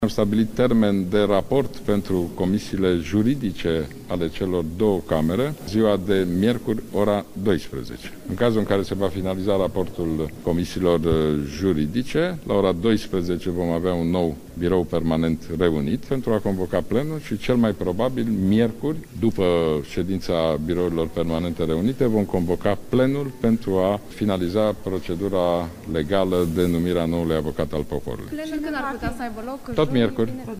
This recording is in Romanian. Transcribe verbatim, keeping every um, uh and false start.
Am stabilit termen de raport pentru comisiile juridice ale celor două camere, ziua de miercuri, ora douăsprezece. În cazul în care se va finaliza raportul comisiilor juridice, la ora douăsprezece vom avea un nou birou permanent reunit pentru a convoca plenul și cel mai probabil miercuri, după ședința birourilor permanente reunite, vom convoca plenul pentru a finaliza procedura legală de numirea noului avocat al poporului. Plenul când ar putea să aibă loc? Tot miercuri.